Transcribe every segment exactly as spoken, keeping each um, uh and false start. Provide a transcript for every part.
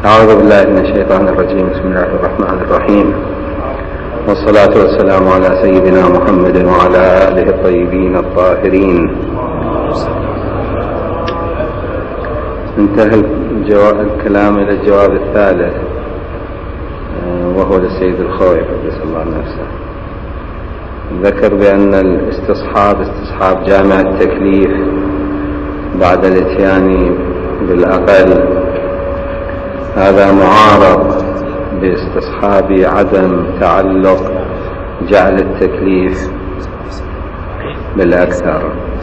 أعوذ بالله من الشيطان الرجيم. بسم الله الرحمن الرحيم، والصلاة والسلام على سيدنا محمد وعلى آله الطيبين الطاهرين. انتهى الكلام إلى الجواب الثالث وهو للسيد الخوي قدس الله نفسه. ذكر بأن الاستصحاب استصحاب جامع التكليف بعد الاتيان بالأقل، هذا معارض باستصحاب عدم تعلق جعل التكليف بالأكثر،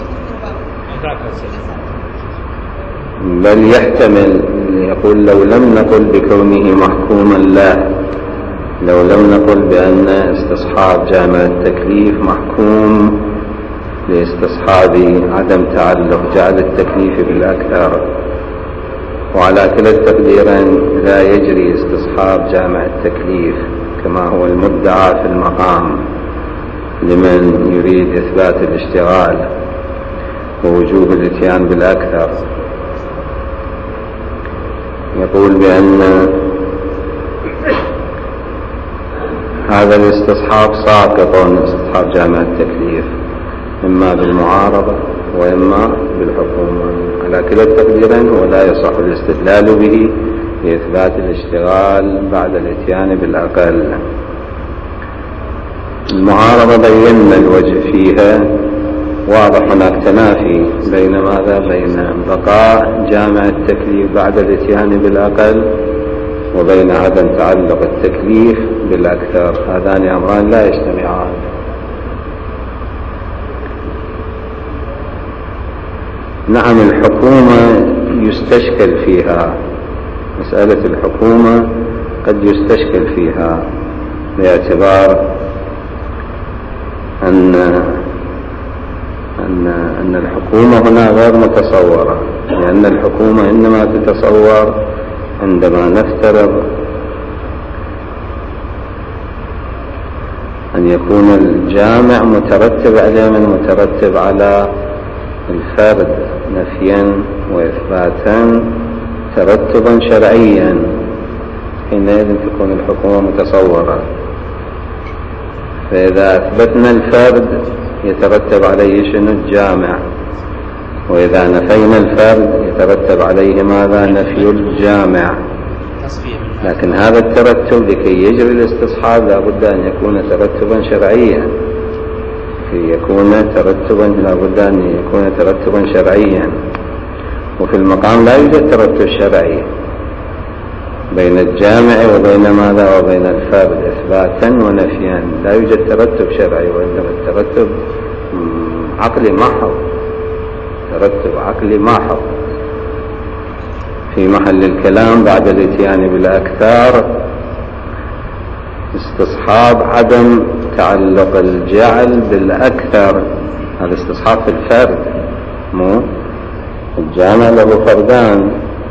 بل يحتمل يقول لو لم نقل بكونه محكوما له، لو لم نقل بأن استصحاب جامع التكليف محكوم لاستصحاب عدم تعلق جعل التكليف بالأكثر، وعلى كلا التقديرين لا يجري استصحاب جامع التكليف كما هو المدعى في المقام لمن يريد إثبات الاشتغال ووجوب الاتيان بالأكثر. يقول بأن هذا الاستصحاب ساقط استصحاب جامع التكليف إما بالمعارضة وإما بالحكومة، على كلا التقديرين ولا يصح الاستدلال به لإثبات الاشتغال بعد الاتيان بالأقل. المعارضة بينا الوجه فيها واضح، هناك تنافي بين ماذا؟ بين بقاء جامع التكليف بعد الاتيان بالأقل وبين عدم تعلق التكليف بالأكثر، هذان أمران لا يجتمعان. نعم، الحكومة يستشكل فيها، مسألة الحكومة قد يستشكل فيها باعتبار أن أن أن الحكومة هنا غير متصورة، لأن الحكومة إنما تتصور عندما نفترض أن يكون الجامع مترتب عليه من مترتب على الفرد نفيا وإثباتا ترتبا شرعيا، حينئذ تكون الحكومة متصورة. فإذا أثبتنا الفرد يترتب عليه شنو؟ الجامع، وإذا نفينا الفرد يترتب عليه ماذا؟ نفي الجامع. لكن هذا الترتب لكي يجري الاستصحاب لابد أن يكون ترتبا شرعيا، لكي يكون ترتبا لابد أن يكون ترتبا شرعيا، وفي المقام لا يوجد ترتب شرعي بين الجامع وبين ماذا؟ وبين الفرد إثباتا ونفيا، لا يوجد ترتب شرعي، وإنما الترتب عقلي محض، ترتب عقلي محض. في محل الكلام بعد الاتيان بالأكثر استصحاب عدم تعلق الجعل بالأكثر، هذا استصحاب في الفرد، مو الجامع له فردان،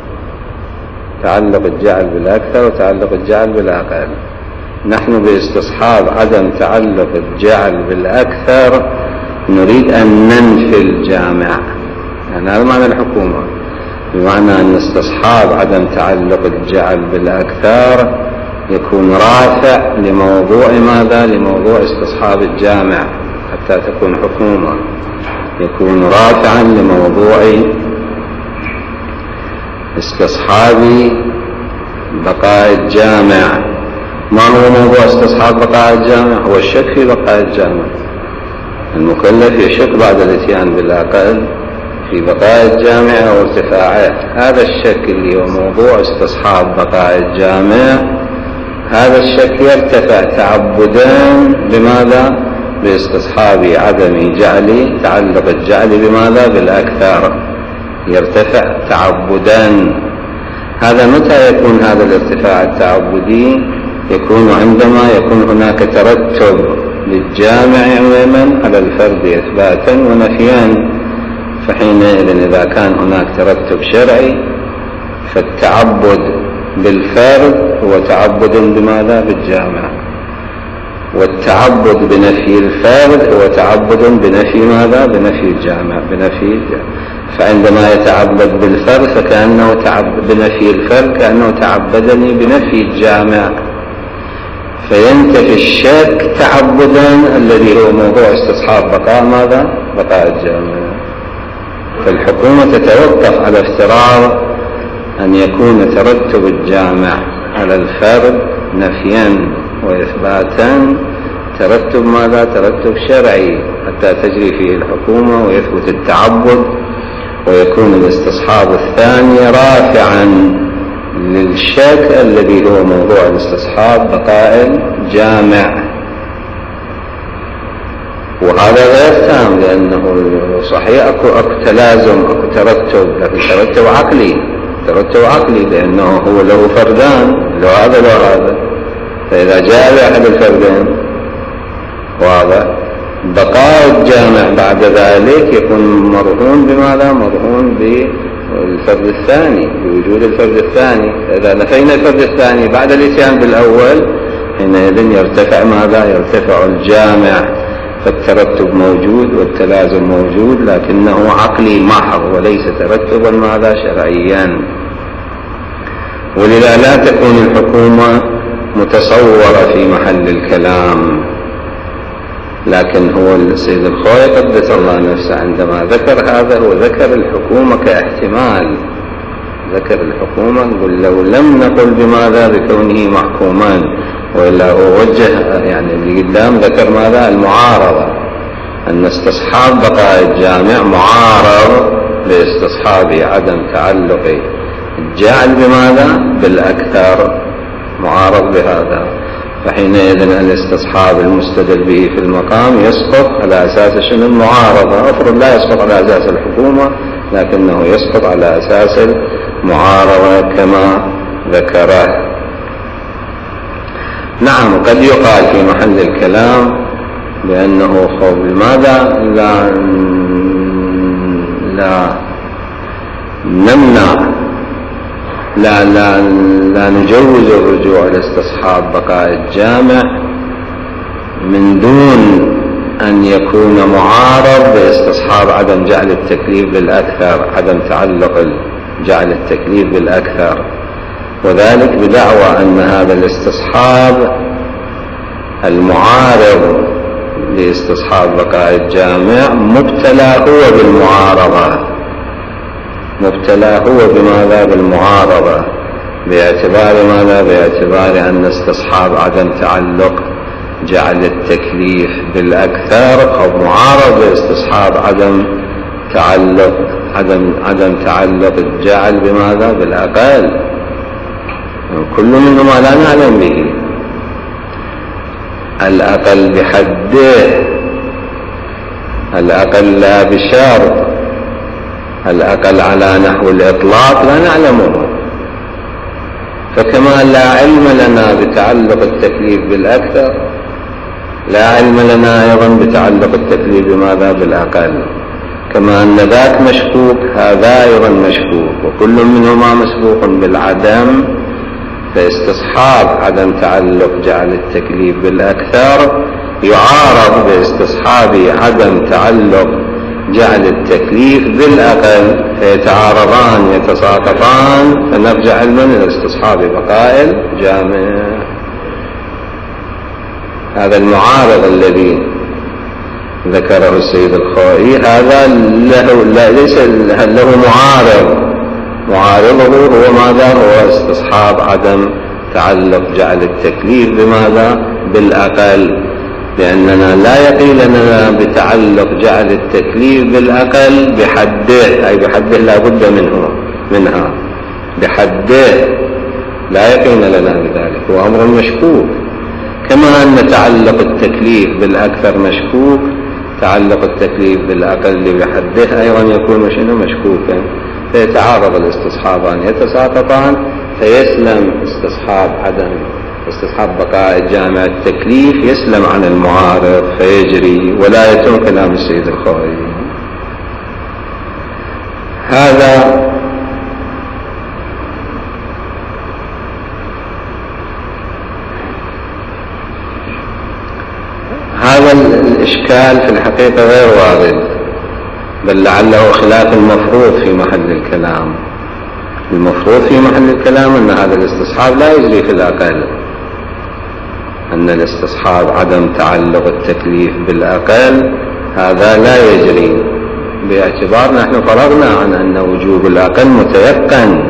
تعلق الجعل بالأكثر وتعلق الجعل بالأقل. نحن باستصحاب عدم تعلق الجعل بالأكثر نريد أن ننفي الجامع، يعني هذا معنى الحكومة، بمعنى أن استصحاب عدم تعلق الجعل بالأكثر يكون رافع لموضوع ماذا؟ لموضوع استصحاب الجامع، حتى تكون حكومة يكون رافعا لموضوع استصحاب بقاء الجامع. ما هو موضوع استصحاب بقاء الجامع؟ هو الشك في بقاء الجامع، المكلف يشك بعد الاتيان بالأقل في بقاء الجامع أو ارتفاعه، هذا الشك اللي هو موضوع استصحاب بقاء الجامع، هذا الشك يرتفع تعبدا بماذا؟ باستصحاب عدم جعل تعلق الجعل بماذا؟ بالأكثر، يرتفع تعبدا. هذا متى يكون هذا الارتفاع التعبدي؟ يكون عندما يكون هناك ترتب للجامع عموما على الفرد إثباتا ونفيا، فحينئذ إذا كان هناك ترتب شرعي فالتعبد بالفرد هو تعبد بماذا؟ بالجامع، والتعبد بنفي الفرد هو تعبد بنفي ماذا؟ بنفي الجامع، بنفي الجامع. فعندما يتعبد بالفرد فكأنه تعبد بنفي الفرد، كأنه تعبدني بنفي الجامع، فينتفي الشك تعبدا الذي هو موضوع استصحاب بقاء ماذا؟ بقاء الجامع. فالحكومة تتوقف على افتراض أن يكون ترتب الجامع على الفرد نفيا وإثباتا ترتب ماذا؟ ترتب شرعي حتى تجري فيه الحكومة ويثبت التعبد، ويكون الاستصحاب الثاني رافعا للشك الذي هو موضوع الاستصحاب بقاء الجامع. وهذا غير تام، لأنه صحيح أكو, أكو تلازم، أكو ترتب، لكن ترتب عقلي، ترتب عقلي لأنه هو له فردان، له هذا له هذا، فإذا جاء لأحد الفردين واضح بقاء الجامع بعد ذلك يكون مرهون بماذا؟ مرهون بالفرد الثاني، بوجود الفرد الثاني. إذا نفينا الفرد الثاني بعد الاتيان بالأول حينئذ يرتفع ماذا؟ يرتفع الجامع، فالترتب موجود والتلازم موجود، لكنه عقلي محض وليس ترتبا ماذا؟ شرعيا. ولذا لا تكون الحكومة متصورة في محل الكلام. لكن هو السيد الخوئي قدس الله نفسه عندما ذكر هذا هو ذكر الحكومة كاحتمال، ذكر الحكومة، نقول لو لم نقل بماذا؟ بكونه محكوما، وإلا هو وجه يعني اللي قدام ذكر ماذا؟ المعارضة، أن استصحاب بقاء الجامع معارض لاستصحاب عدم تعلق الجعل بماذا؟ بالأكثر، معارض بهذا. فحينئذ الاستصحاب المستدل به في المقام يسقط على أساس شنو؟ المعارضة. أفرض لا يسقط على أساس الحكومة، لكنه يسقط على أساس المعارضة كما ذكره. نعم قد يقال في محل الكلام بأنه خوف لماذا لا لا نمنع لا لا لا نجوز الرجوع لاستصحاب بقاء الجامع من دون أن يكون معارض باستصحاب عدم جعل التكليف بالأكثر، عدم تعلق جعل التكليف بالأكثر، وذلك بدعوى أن هذا الاستصحاب المعارض لاستصحاب بقاء الجامع مبتلى هو بالمعارضة، مبتلى هو بماذا؟ بالمعارضة، باعتبار ماذا؟ باعتبار أن استصحاب عدم تعلق جعل التكليف بالأكثر أو معارض باستصحاب عدم تعلق عدم عدم تعلق الجعل بماذا؟ بالأقل. كل منهما لا نعلم به، الأقل بحده، الأقل لا بشرط، الأقل على نحو الإطلاق لا نعلمه. فكما لا علم لنا بتعلق التكليف بالأكثر، لا علم لنا أيضا بتعلق التكليف بماذا؟ بالأقل. كما أن ذاك مشكوك هذا أيضا مشكوك، وكل منهما مسبوق بالعدم، فاستصحاب عدم تعلق جعل التكليف بالأكثر يعارض باستصحاب عدم تعلق جعل التكليف بالأقل، فيتعارضان يتساقطان، فنرجع علما إلى استصحاب بقاء الجامع. هذا المعارض الذي ذكره السيد الخوئي هذا له لا ليس له معارض، معارضه هو ماذا؟ هو استصحاب عدم تعلق جعل التكليف بماذا؟ بالأقل، لأننا لا يقين لنا بتعلق جعل التكليف بالأقل بحده، أي بحده لا بد منه منها بحده، لا يقين لنا بذلك، هو أمر مشكوك. كما أن تعلق التكليف بالأكثر مشكوك، تعلق التكليف بالأقل بحده أيضا يكون شنو؟ مشكوكا، فيتعارض الاستصحابان يتساقطان، فيسلم استصحاب عدم استصحاب بقاء الجامع التكليف يسلم عن المعارض فيجري، ولا يتم كلام السيد الخوئي. هذا هذا الإشكال في الحقيقة غير وارد، بل لعله خلاف المفروض في محل الكلام. المفروض في محل الكلام أن هذا الاستصحاب لا يجري في الأقل، أن الاستصحاب عدم تعلق التكليف بالأقل هذا لا يجري، باعتبار نحن فرضنا عن أن وجوب الأقل متيقن،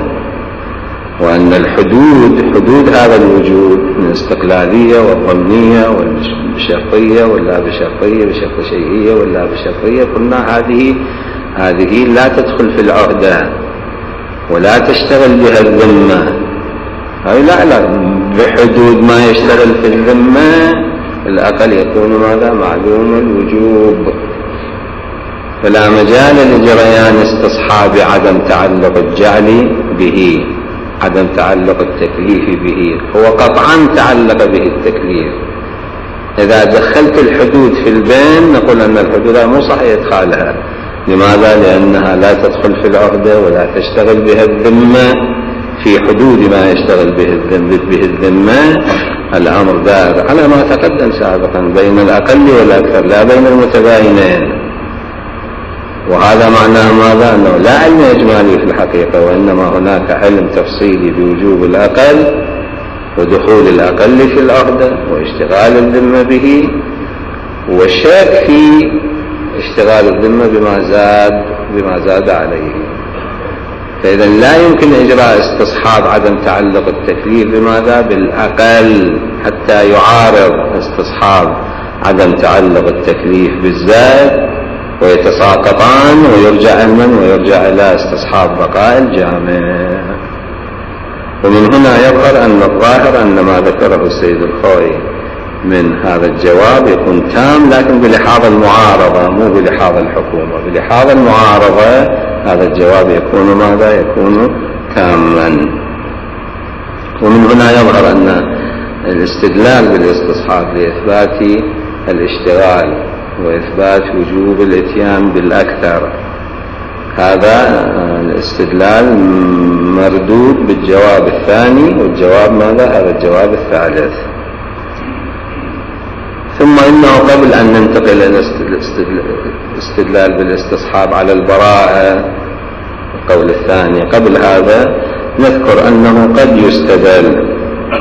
وأن الحدود حدود هذا الوجود من استقلالية والظنية والشرطية ولا بشرطية بشرط شيئية ولا بشرطية، قلنا هذه هذه لا تدخل في العهدة ولا تشتغل بها الذمة، هاي لا لا بحدود ما يشتغل في الذمة الأقل يكون ماذا؟ معلوم الوجوب. فلا مجال لجريان استصحاب عدم تعلق الجعل به، عدم تعلق التكليف به، هو قطعا تعلق به التكليف. إذا دخلت الحدود في البين نقول أن الحدود مو صحيح إدخالها. لماذا؟ لأنها لا تدخل في العهدة ولا تشتغل بها الذمة في حدود ما يشتغل به الذمة. الأمر دار على ما تقدم سابقا بين الأقل والأكثر لا بين المتباينين، وهذا معناه ماذا؟ أنه لا علم إجمالي في الحقيقة، وإنما هناك علم تفصيلي بوجوب الأقل ودخول الأقل في العهدة واشتغال الذمة به، والشك في اشتغال الذمة بما زاد بما زاد عليه. فإذا لا يمكن إجراء استصحاب عدم تعلق التكليف بماذا؟ بالأقل، حتى يعارض استصحاب عدم تعلق التكليف بالزاد ويتساقطان ويرجع من ويرجع إلى استصحاب بقاء الجامع. ومن هنا يظهر أن الظاهر أن ما ذكره السيد الخوئي من هذا الجواب يكون تام، لكن بلحاظ المعارضة مو بلحاظ الحكومة. بلحاظ المعارضة هذا الجواب يكون ماذا؟ يكون تاما. ومن هنا يظهر أن الاستدلال بالاستصحاب لإثبات الاشتغال وإثبات وجوب الاتيان بالأكثر، هذا الاستدلال مردود بالجواب الثاني، والجواب ماذا؟ هذا الجواب الثالث. ثم إنه قبل أن ننتقل إلى الاستدلال بالاستصحاب على البراءة القول الثاني، قبل هذا نذكر أنه قد يستدل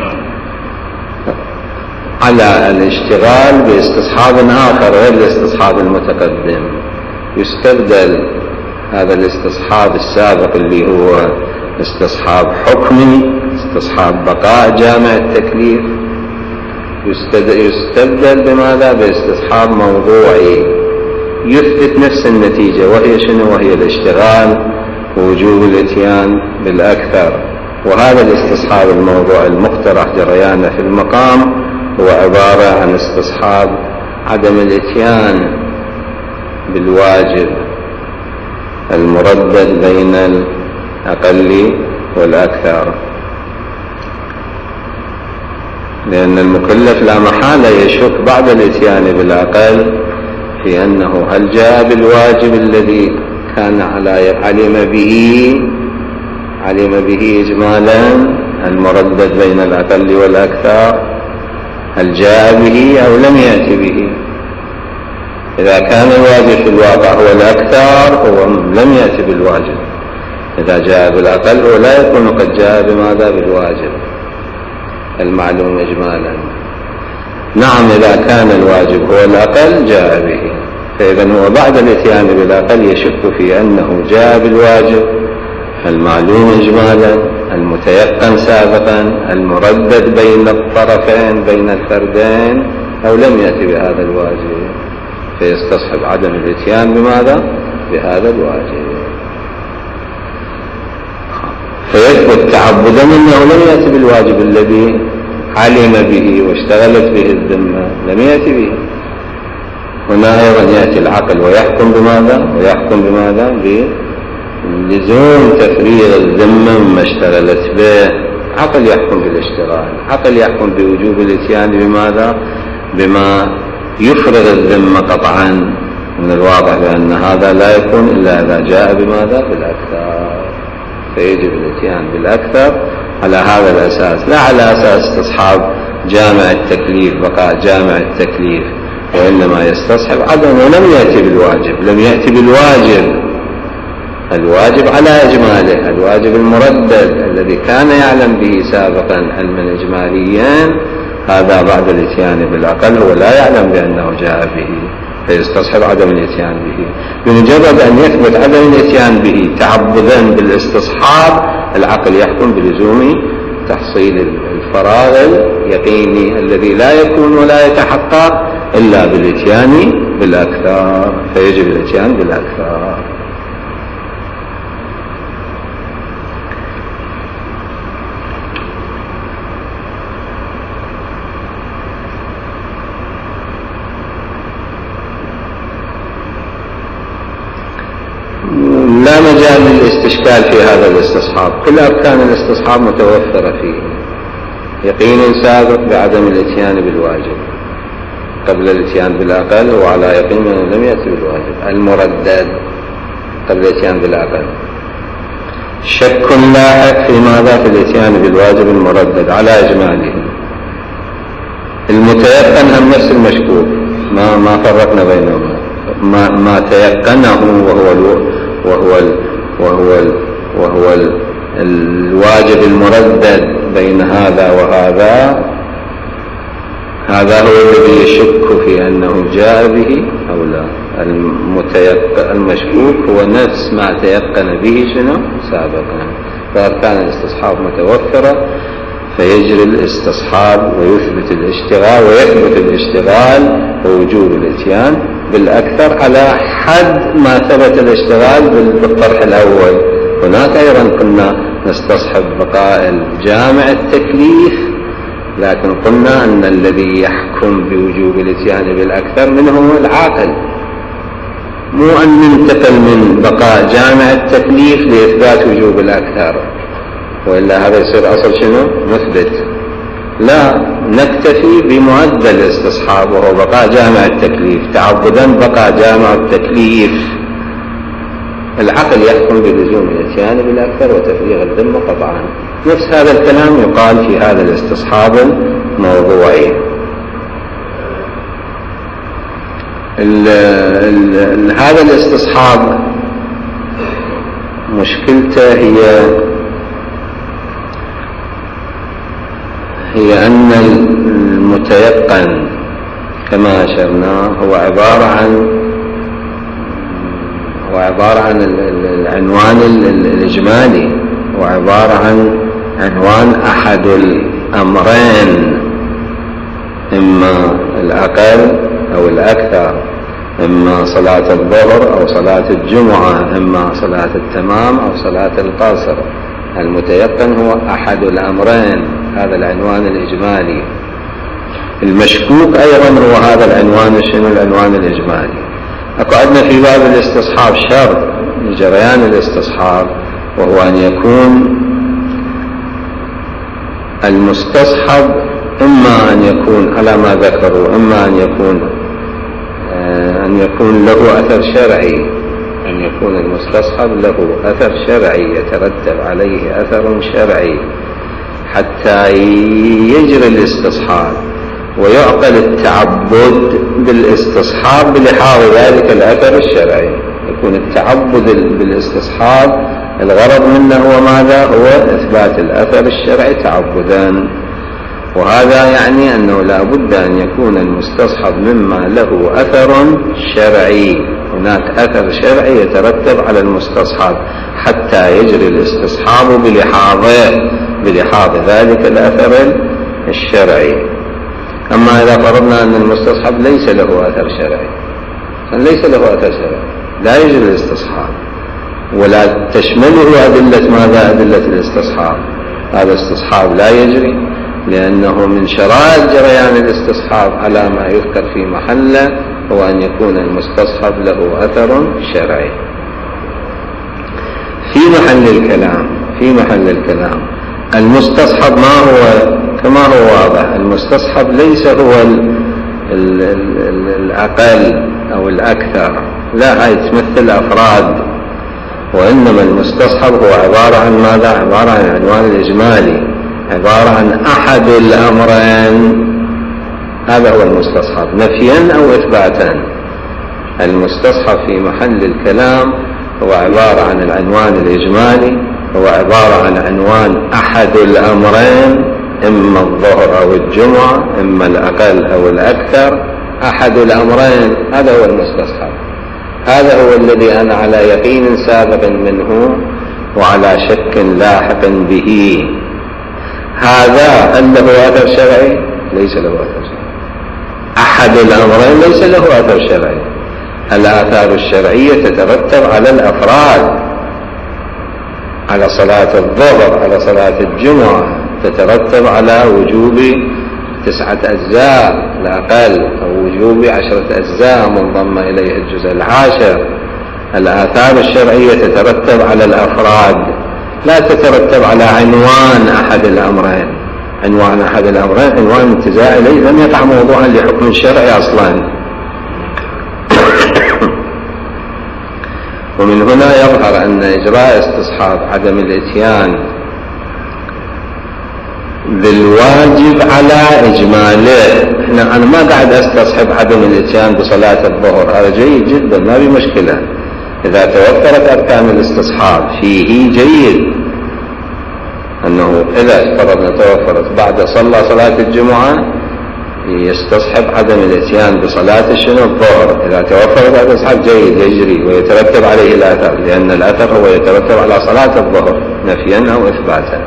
على الاشتغال باستصحاب آخر غير الاستصحاب المتقدم. يستبدل هذا الاستصحاب السابق اللي هو استصحاب حكمي، استصحاب بقاء جامع التكليف، يستبدل بماذا؟ باستصحاب موضوعي يثبت نفس النتيجة، وهي شنو؟ وهي الاشتغال ووجوب الاتيان بالأكثر. وهذا الاستصحاب الموضوعي المقترح جريانه في المقام هو عبارة عن استصحاب عدم الاتيان بالواجب المردد بين الأقل والأكثر، لأن المكلف لا محالة يشك بعد الاتيان بالأقل في أنه هل جاء بالواجب الذي كان على علم به علم به إجمالا المردد بين الأقل والأكثر، هل جاء به أو لم يأتي به. إذا كان الواجب في الواقع هو الأكثر هو لم يأتي بالواجب، إذا جاء بالأقل هو لا يكون قد جاء بماذا؟ بالواجب المعلوم إجمالا. نعم إذا كان الواجب هو الأقل جاء به، فإذا هو بعد الاتيان بالأقل يشك في أنه جاء بالواجب المعلوم إجمالا المتيقن سابقا المردد بين الطرفين بين الفردين أو لم يأتي بهذا الواجب، فيستصحب عدم الاتيان بماذا؟ بهذا الواجب، فيثبت تعبدا أنه لم يأتي بالواجب الذي علم به واشتغلت به الذمة، لم يأتي به. هنا أيضا يأتي العقل ويحكم بماذا؟ ويحكم بماذا؟ بلزوم تفريغ الذمة مما اشتغلت به. عقل يحكم بالاشتغال، عقل يحكم بوجوب الاتيان بماذا؟ بما يفرغ الذمة قطعا. من الواضح بأن هذا لا يكون إلا إذا جاء بماذا؟ بالأكثر، فيجب الاتيان بالأكثر على هذا الأساس، لا على أساس استصحاب جامع التكليف بقاء جامع التكليف وإنما يستصحب عدم، ولم يأتي بالواجب، لم يأتي بالواجب، الواجب على إجماله، الواجب المردد الذي كان يعلم به سابقا علما إجماليا، هذا بعد الاتيان بالأقل هو لا يعلم بأنه جاء به فيستصحب عدم الاتيان به. بمجرد أن يثبت عدم الاتيان به تعبدا بالاستصحاب، العقل يحكم بلزوم تحصيل الفراغ اليقيني الذي لا يكون ولا يتحقق إلا بالاتيان بالأكثر، فيجب الاتيان بالأكثر. لا مجال للاستشكال في هذا الاستصحاب، كل أركان الاستصحاب متوفرة فيه، يقين سابق بعدم الاتيان بالواجب قبل الاتيان بالأقل، وعلى يقين من لم يأتي بالواجب، المردد قبل الاتيان بالأقل، شك لاحق في ماذا؟ في الاتيان بالواجب المردد على إجماله، المتيقن هم نفس المشكوك، ما ما فرقنا بينهما، ما ما تيقنه وهو الو وهو ال وهو ال وهو ال الواجب المردد بين هذا وهذا، هذا هو الذي يشك في أنه جاء به أو لا. المتيقن المشكوك هو نفس ما تيقن به شنو سابقا، فأركان الاستصحاب متوفرة، فيجري الاستصحاب ويثبت الاشتغال، ويثبت الاشتغال ووجوب الاتيان بالأكثر على حد ما ثبت الاشتغال بالطرح الأول. هناك أيضا كنا نستصحب بقاء الجامع التكليف، لكن قلنا أن الذي يحكم بوجوب الاتيان بالأكثر منه العاقل، مو أن ننتقل من بقاء جامع التكليف لإثبات وجوب الأكثر، وإلا هذا يصير أصل شنو مثبت. لا، نكتفي بمعدل الاستصحاب وهو بقاء جامع التكليف، تعبدا بقاء جامع التكليف، العقل يحكم بلزوم الاتيان بالأكثر وتفريغ الذمة قطعا. نفس هذا الكلام يقال في هذا الاستصحاب الموضوعي. ال ال ال هذا الاستصحاب مشكلته هي هي أن المتيقن كما أشرنا هو عبارة عن هو عبارة عن العنوان الإجمالي، وعبارة عن عنوان أحد الأمرين، إما الأقل أو الأكثر، إما صلاة الظهر أو صلاة الجمعة، إما صلاة التمام أو صلاة القصر. المتيقن هو أحد الأمرين، هذا العنوان الإجمالي. المشكوك أيضا هو هذا العنوان، شنو العنوان الإجمالي. أكو عندنا في باب الاستصحاب شرط لجريان الاستصحاب، وهو أن يكون المستصحب إما أن يكون على ما ذكروا، إما أن يكون آه أن يكون له أثر شرعي، أن يكون المستصحب له أثر شرعي يترتب عليه أثر شرعي حتى يجري الاستصحاب، ويعقل التعبد بالاستصحاب بلحاظ ذلك الأثر الشرعي. يكون التعبد بالاستصحاب الغرض منه هو ماذا؟ هو إثبات الأثر الشرعي تعبدا، وهذا يعني أنه لا بد أن يكون المستصحب مما له أثر شرعي، هناك أثر شرعي يترتب على المستصحب حتى يجري الاستصحاب بلحاظه بلحاظ ذلك الأثر الشرعي. أما إذا فرضنا أن المستصحب ليس له أثر شرعي، ليس له أثر شرعي لا يجري الاستصحاب، ولا تشمله أدلة ماذا؟ أدلة الاستصحاب، هذا الاستصحاب لا يجري، لأنه من شرائط جريان الاستصحاب على ما يذكر في محله هو أن يكون المستصحب له أثر شرعي. في محل الكلام في محل الكلام المستصحب ما هو؟ كما هو واضح، المستصحب ليس هو ال ال ال الأقل أو الأكثر، لا، هاي تمثل أفراد، وإنما المستصحب هو عبارة عن ماذا؟ عبارة عن عنوان الإجمالي، عبارة عن أحد الأمرين، هذا هو المستصحب نفيا أو إثباتا. المستصحب في محل الكلام هو عبارة عن العنوان الإجمالي، هو عبارة عن عنوان أحد الأمرين، إما الظهر أو الجمعة، إما الأقل أو الأكثر، أحد الأمرين. هذا هو المستصحب، هذا هو الذي أنا على يقين سابق منه وعلى شك لاحق به. هذا هل له أثر شرعي؟ ليس له أثر شرعي. أحد الأمرين ليس له أثر شرعي. الآثار الشرعية تترتب على الأفراد، على صلاة الظهر، على صلاة الجمعة، تترتب على وجوب تسعة أجزاء الأقل أو وجوب عشرة أجزاء منضم إليه الجزء العاشر. الآثار الشرعية تترتب على الأفراد، لا تترتب على عنوان أحد الأمرين. عنوان أحد الأمرين عنوان انتزاعي لم يقع موضوعا لحكم شرعي أصلا. ومن هنا يظهر أن إجراء استصحاب عدم الإتيان بالواجب على إجماله. إحنا أنا ما قاعد أستصحب عدم الإتيان بصلاة الظهر، هذا جيد جدا ما في مشكلة إذا توفرت أركان الاستصحاب فيه جيد. أنه إذا افترضنا توفرت بعد صلى صلاة الجمعة يستصحب عدم الاتيان بصلاة الشنو الظهر، إذا توفرت هذا استصحاب جيد يجري ويترتب عليه الأثر، لأن الأثر هو يترتب على صلاة الظهر نفيا أو إثباتا.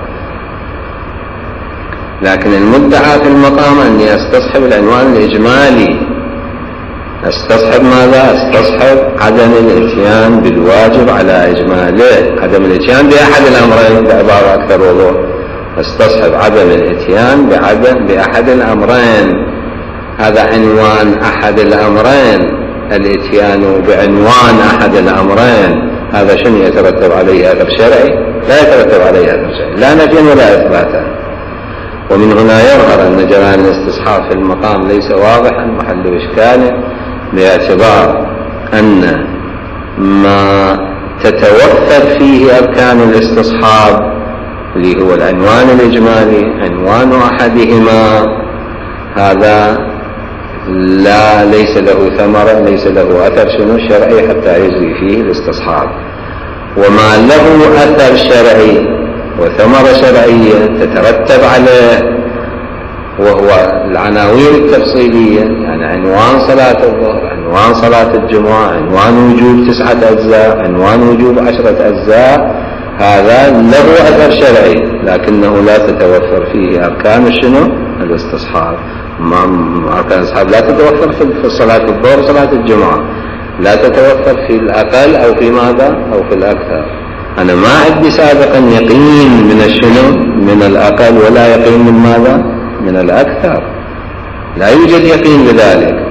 لكن المدعى في المقام أني أستصحب العنوان الإجمالي. استصحب ماذا؟ استصحب عدم الاتيان بالواجب على إجماله، عدم الاتيان بأحد الأمرين بعبارة أكثر وضوح. استصحب عدم الاتيان بعدم بأحد الأمرين، هذا عنوان أحد الأمرين. الاتيان بعنوان أحد الأمرين هذا شنو يترتب عليه أثر شرعي؟ لا يترتب عليه أثر شرعي، لا نفيا ولا إثباتا. ومن هنا يظهر أن جريان الاستصحاب في المقام ليس واضحا، محل إشكال، باعتبار أن ما تتوفر فيه أركان الاستصحاب اللي هو العنوان الإجمالي عنوان أحدهما هذا لا ليس له ثمرة، ليس له أثر شنو شرعي حتى يجري فيه الاستصحاب. وما له أثر شرعي وثمرة شرعية تترتب عليه وهو العناوين التفصيلية، يعني عنوان صلاة الظهر، عنوان صلاة الجمعة، عنوان وجوب تسعة أجزاء، عنوان وجوب عشرة أجزاء، هذا له أثر شرعي لكنه لا تتوفر فيه أركان الشنو الاستصحاب. أركان الاستصحاب لا تتوفر في صلاة الظهر وصلاة الجمعة، لا تتوفر في الأقل أو في ماذا أو في الأكثر. أنا ما عندي سابقا يقين من الشنو من الأقل ولا يقين من ماذا من الأكثر، لا يوجد يقين بذلك،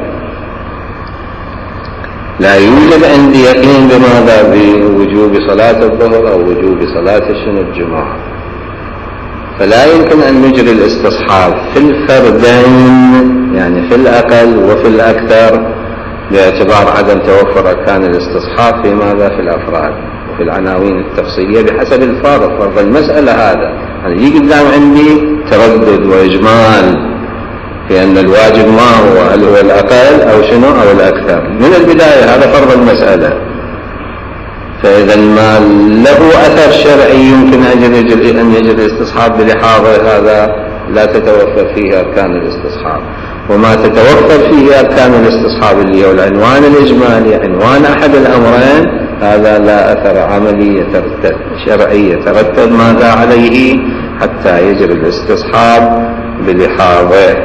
لا يوجد عندي يقين بماذا بوجوب صلاة الظهر أو وجوب صلاة الشنو الجمعة. فلا يمكن أن نجري الاستصحاب في الفردين يعني في الأقل وفي الأكثر باعتبار عدم توفر أركان الاستصحاب في ماذا في الأفراد وفي العناوين التفصيلية بحسب الفرض. فرض المسألة هذا يعني يجي قدام عندي تردد وإجمال في أن الواجب ما هو هل هو الأقل أو شنو أو الأكثر من البداية، هذا فرض المسألة. فإذا ما له أثر شرعي يمكن أن يجري الاستصحاب بلحاظه هذا لا تتوفر فيه أركان الاستصحاب. وما تتوفر فيه أركان الاستصحاب اللي هو العنوان الإجمالي عنوان أحد الأمرين هذا لا أثر عملي يترتب شرعي يترتب ماذا عليه حتى يجري الاستصحاب بلحاظه.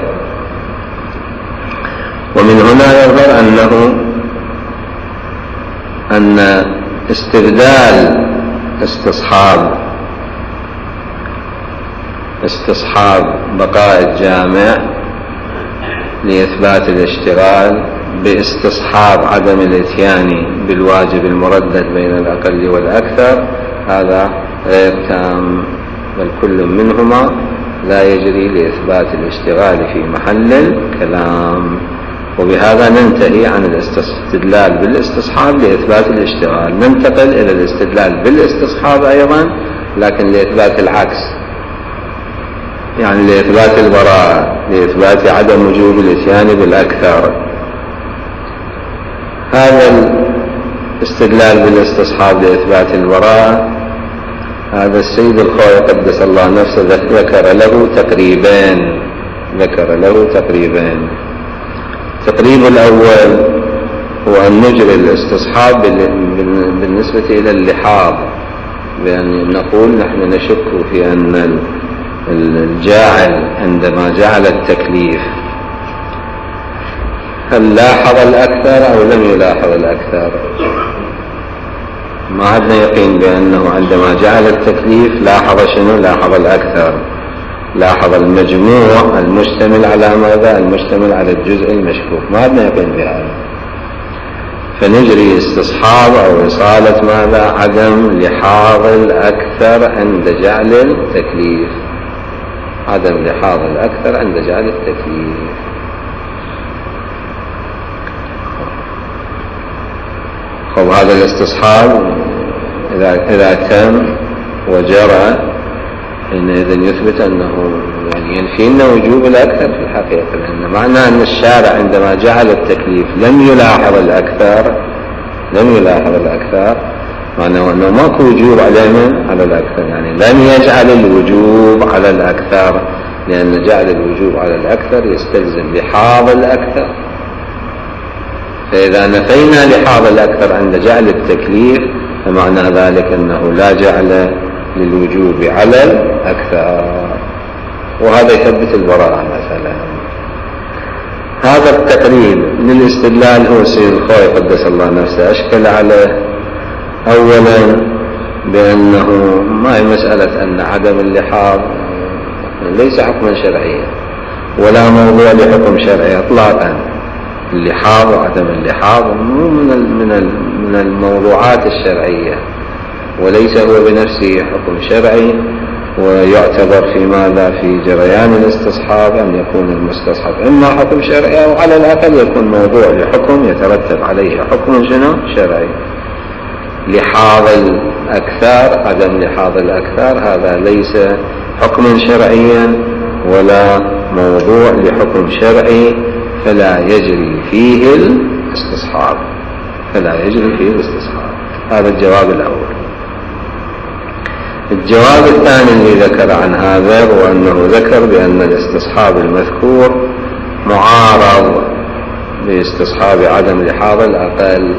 ومن هنا يظهر أنه أن استبدال استصحاب استصحاب بقاء الجامع لإثبات الاشتغال باستصحاب عدم الاتيان بالواجب المردد بين الأقل والأكثر هذا غير تام، بل كل منهما لا يجري لإثبات الاشتغال في محل الكلام. وبهذا ننتهي عن الاستدلال بالاستصحاب لإثبات الاشتغال، ننتقل إلى الاستدلال بالاستصحاب أيضا لكن لإثبات العكس، يعني لإثبات البراءة، لإثبات عدم وجوب الإتيان بالأكثر. هذا الاستدلال بالاستصحاب لإثبات البراءة هذا السيد الخوئي قدس الله نفسه ذكر له تقريبين ذكر له تقريبين التقريب الأول هو أن نجري الاستصحاب بالنسبة إلى اللحاظ، بأن نقول نحن نشك في أن الجاعل عندما جعل التكليف هل لاحظ الأكثر أو لم يلاحظ الأكثر. ما عندنا يقين بأنه عندما جعل التكليف لاحظ شنو؟ لاحظ الأكثر، لاحظ المجموع المشتمل على ماذا؟ المشتمل على الجزء المشكوك. ما عندنا يقين بهذا، فنجري استصحاب أو إصالة ماذا؟ عدم لحاظ الأكثر عند جعل التكليف، عدم لحاظ الأكثر عند جعل التكليف. خب هذا الاستصحاب إذا, إذا كان وجرى حينئذ يثبت أنه يعني ينفي لنا وجوب الأكثر في الحقيقة، لأن معنى أن الشارع عندما جعل التكليف لم يلاحظ الأكثر لم يلاحظ الأكثر معناه أنه ماكو وجوب علينا على الأكثر، يعني لم يجعل الوجوب على الأكثر، لأن جعل الوجوب على الأكثر يستلزم لحاظ الأكثر. فإذا نفينا لحاظ الأكثر عند جعل التكليف فمعنى ذلك أنه لا جعل للوجوب على الأكثر، وهذا يثبت البراءة مثلا. هذا التقريب للاستدلال هو السيد الخوئي قدس الله نفسه أشكل عليه أولا بأنه ما هي مسألة أن عدم اللحاظ ليس حكما شرعيا ولا موضوع لحكم شرعي إطلاقا. اللحاظ وعدم اللحاظ مو من من الموضوعات الشرعية، وليس هو بنفسه حكم شرعي، ويعتبر في ماذا؟ في جريان الاستصحاب أن يكون المستصحب إما حكم شرعي أو على الأقل يكون موضوع لحكم يترتب عليه حكم شنو؟ شرعي. لحاظ الأكثر عدم لحاظ الأكثر هذا ليس حكما شرعيا ولا موضوع لحكم شرعي، فلا يجري فيه الاستصحاب فلا يجري فيه الاستصحاب. هذا الجواب الأول. الجواب الثاني اللي ذكر عن هذا هو أنه ذكر بأن الاستصحاب المذكور معارض باستصحاب عدم لحاظ الأقل،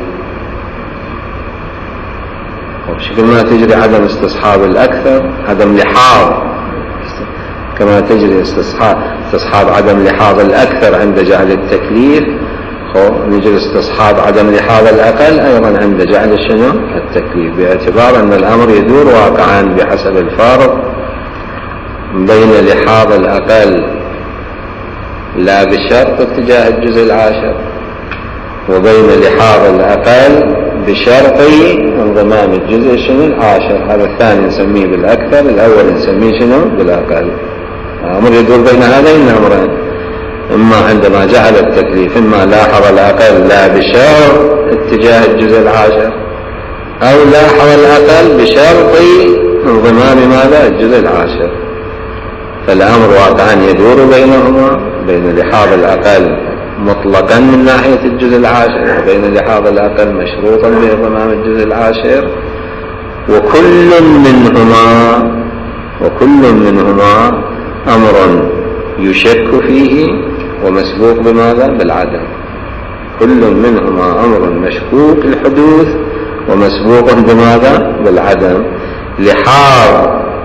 وبشكل ما تجري عدم استصحاب الأكثر عدم لحاظ كما تجري استصحاب استصحاب عدم لحاظ الأكثر عند جعل التكليف، نجري استصحاب عدم لحاظ الأقل أيضا عند جعل شنو؟ التكليف، باعتبار أن الأمر يدور واقعا بحسب الفرق بين لحاظ الأقل لا بشرط اتجاه الجزء العاشر وبين لحاظ الأقل بشرط انضمام الجزء شنو؟ العاشر. هذا الثاني نسميه بالأكثر، الأول نسميه شنو؟ بالأقل. أمر يدور بين هذين الأمرين، إما عندما جعل التكليف إما لاحظ الأقل لا بشرط اتجاه الجزء العاشر أو لاحظ الأقل بشرط انضمام ماذا؟ الجزء العاشر. فالأمر واقعا يدور بينهما، بين لحاظ الأقل مطلقا من ناحية الجزء العاشر وبين لحاظ الأقل مشروطا بانضمام الجزء العاشر، وكل منهما وكل منهما أمر يشك فيه ومسبوق بماذا؟ بالعدم. كل منهما أمر مشكوك الحدوث ومسبوق بماذا؟ بالعدم. لحاظ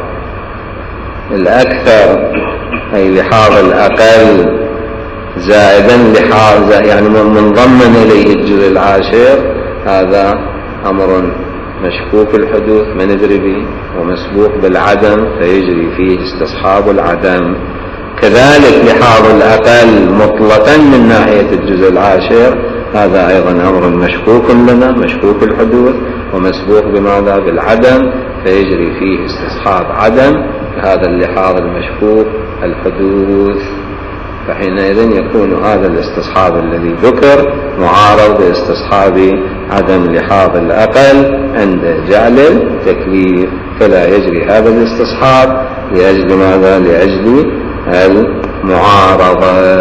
الأكثر أي لحاظ الأقل زائدا لحاظ يعني منضمن إليه الجزء العاشر هذا أمر مشكوك الحدوث ما ندري به ومسبوق بالعدم فيجري فيه استصحاب العدم. كذلك لحاظ الأقل مطلقا من ناحية الجزء العاشر هذا أيضا أمر مشكوك لنا مشكوك الحدوث ومسبوق بماذا؟ بالعدم، فيجري فيه استصحاب عدم هذا اللحاظ المشكوك الحدوث. فحينئذ يكون هذا الاستصحاب الذي ذكر معارض باستصحاب عدم لحاظ الأقل عند جعل التكليف، فلا يجري هذا الاستصحاب لأجل ماذا؟ لأجل المعارضة.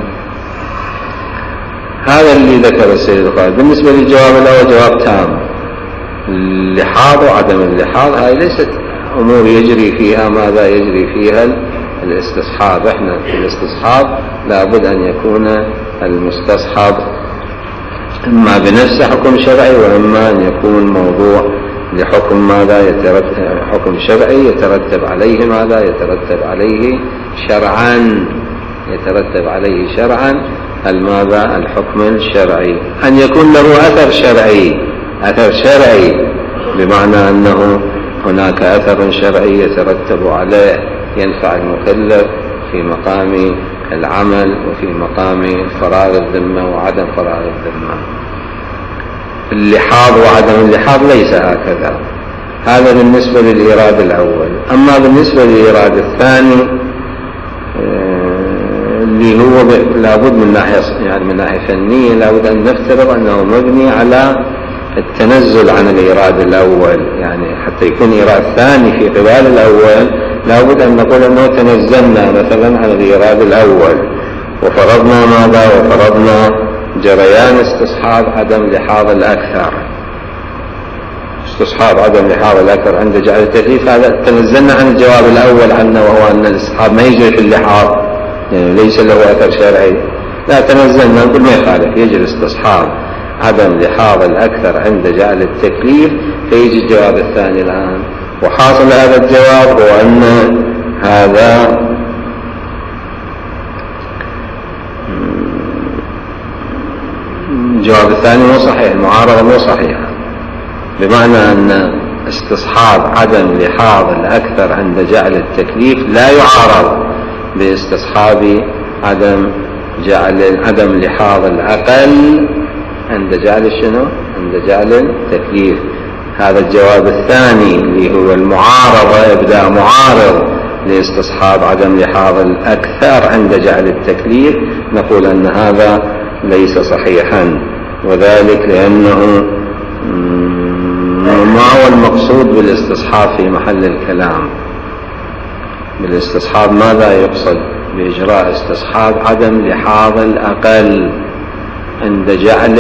هذا اللي ذكر السيد القاضي. بالنسبة للجواب الأول جواب تام. اللحاظ وعدم اللحاظ هاي ليست أمور يجري فيها ماذا يجري فيها الاستصحاب. احنا في الاستصحاب لابد أن يكون المستصحب إما بنفسه حكم شرعي وإما أن يكون موضوع لحكم ماذا يترتب حكم شرعي يترتب عليه ماذا يترتب عليه شرعا يترتب عليه شرعا الماذا الحكم الشرعي. أن يكون له أثر شرعي أثر شرعي بمعنى أنه هناك أثر شرعي يترتب عليه ينفع المكلف في مقام العمل وفي مقام فراغ الذمة وعدم فراغ الذمة. اللحاظ وعدم اللحاظ ليس هكذا. هذا بالنسبة للإيراد الأول. أما بالنسبة للإيراد الثاني اللي هو لابد من ناحية يعني من ناحية فنية لابد أن نفترض أنه مبني على التنزل عن الإيراد الأول. يعني حتى يكون إيراد ثاني في قبال الأول لابد أن نقول أنه تنزلنا مثلا عن الإيراد الأول وفرضنا ماذا وفرضنا جريان استصحاب عدم لحاظ الأكثر. استصحاب عدم لحاظ الأكثر عند جعل التكليف هذا تنزلنا عن الجواب الأول عنه وهو أن الاستصحاب ما يجري في اللحاظ يعني ليس له أثر شرعي. لا تنزلنا نقول ما يخالف يجري استصحاب عدم لحاظ الأكثر عند جعل التكليف. فيجي الجواب الثاني الآن وحاصل هذا الجواب هو أن هذا الجواب الثاني مو صحيح. المعارضة مو صحيحة بمعنى أن استصحاب عدم لحاظ الأكثر عند جعل التكليف لا يعارض باستصحاب عدم جعل عدم لحاظ الأقل عند جعل شنو عند جعل التكليف. هذا الجواب الثاني اللي هو المعارضة يبدأ معارض لاستصحاب عدم لحاظ الأكثر عند جعل التكليف. نقول أن هذا ليس صحيحا وذلك لأنه ما هو المقصود بالاستصحاب في محل الكلام. بالاستصحاب ماذا يقصد؟ بإجراء استصحاب عدم لحاظ الأقل عند جعل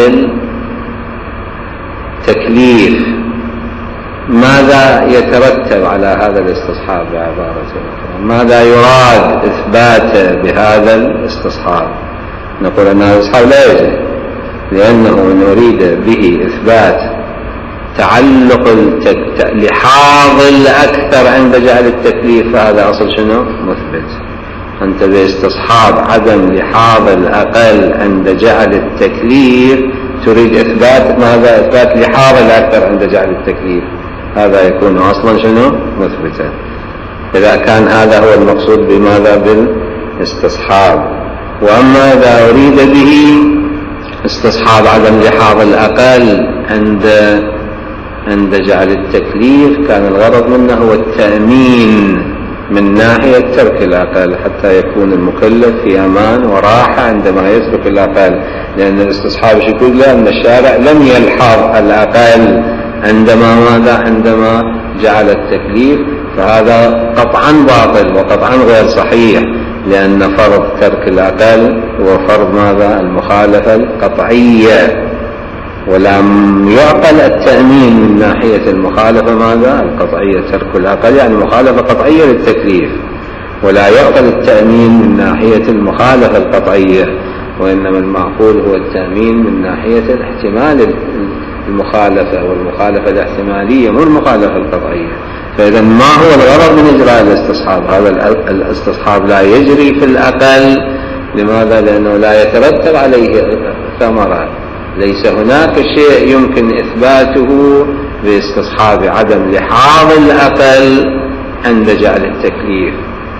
التكليف. ماذا يترتب على هذا الاستصحاب بعبارة أخرى؟ ماذا يراد إثباته بهذا الاستصحاب؟ نقول أن هذا الاستصحاب لا يجري لأنه نريد به إثبات تعلق لحاظ الأكثر عند جعل التكليف فهذا أصل شنو مثبت. أنت باستصحاب عدم لحاظ الأقل عند جعل التكليف تريد إثبات ماذا إثبات لحاظ الأكثر عند جعل التكليف هذا يكون أصلا شنو مثبتا. إذا كان هذا هو المقصود بماذا بالاستصحاب. وأما إذا أريد به استصحاب عدم لحاظ الأقل عند عند جعل التكليف كان الغرض منه هو التأمين من ناحية ترك الأقل حتى يكون المكلف في أمان وراحة عندما يترك الأقل. لأن الاستصحاب يقول لأن الشارع لم يلحظ الأقل عندما ماذا عندما جعل التكليف فهذا قطعا باطل وقطعا غير صحيح لأن فرض ترك الأقل هو فرض ماذا المخالفة القطعية ولم يعقل التأمين من ناحية المخالفة ماذا القطعية. ترك الأقل يعني مخالفة قطعية للتكليف ولا يعقل التأمين من ناحية المخالفة القطعية وإنما المعقول هو التأمين من ناحية الاحتمال المخالفة والمخالفة الاحتمالية مو المخالفة القطعية. فإذا ما هو الغرض من إجراء الاستصحاب؟ هذا الاستصحاب لا يجري في الأقل. لماذا؟ لأنه لا يترتب عليه ثمرة. ليس هناك شيء يمكن إثباته باستصحاب عدم لحاظ الأقل عند جعل التكليف.